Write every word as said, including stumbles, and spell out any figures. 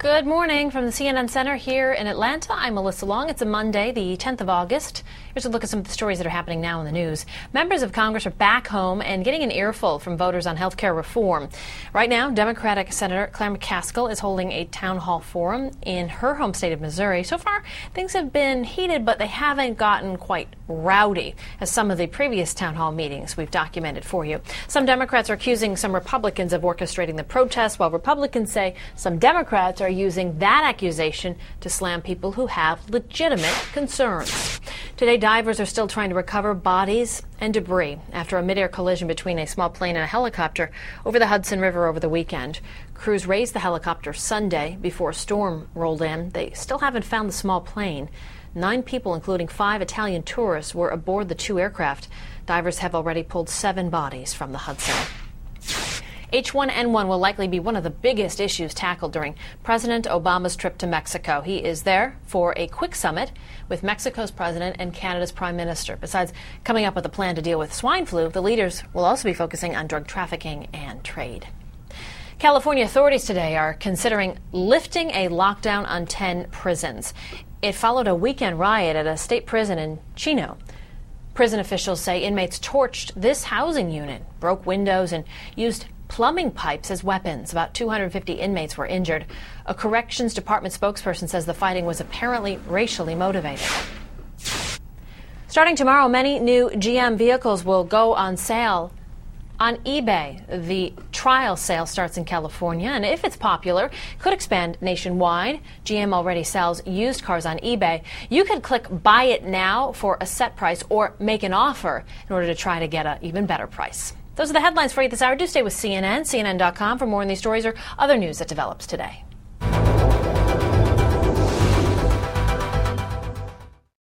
Good morning from the C N N Center here in Atlanta. I'm Melissa Long. It's a Monday, the tenth of August. Here's a look at some of the stories that are happening now in the news. Members of Congress are back home and getting an earful from voters on health care reform. Right now, Democratic Senator Claire McCaskill is holding a town hall forum in her home state of Missouri. So far, things have been heated, but they haven't gotten quite rowdy as some of the previous town hall meetings we've documented for you. Some Democrats are accusing some Republicans of orchestrating the protests, while Republicans say some Democrats are using that accusation to slam people who have legitimate concerns. Today, divers are still trying to recover bodies and debris after a midair collision between a small plane and a helicopter over the Hudson River over the weekend. Crews raised the helicopter Sunday before a storm rolled in. They still haven't found the small plane. Nine people, including five Italian tourists, were aboard the two aircraft. Divers have already pulled seven bodies from the Hudson. H one N one will likely be one of the biggest issues tackled during President Obama's trip to Mexico. He is there for a quick summit with Mexico's president and Canada's prime minister. Besides coming up with a plan to deal with swine flu, the leaders will also be focusing on drug trafficking and trade. California authorities today are considering lifting a lockdown on ten prisons. It followed a weekend riot at a state prison in Chino. Prison officials say inmates torched this housing unit, broke windows, and used plumbing pipes as weapons. About two hundred fifty inmates were injured. A corrections department spokesperson says the fighting was apparently racially motivated. Starting tomorrow, many new G M vehicles will go on sale on eBay. The trial sale starts in California, and if it's popular, could expand nationwide. G M already sells used cars on eBay. You could click Buy It Now for a set price or make an offer in order to try to get an even better price. Those are the headlines for you this hour. Do stay with C N N, C N N dot com for more on these stories or other news that develops today.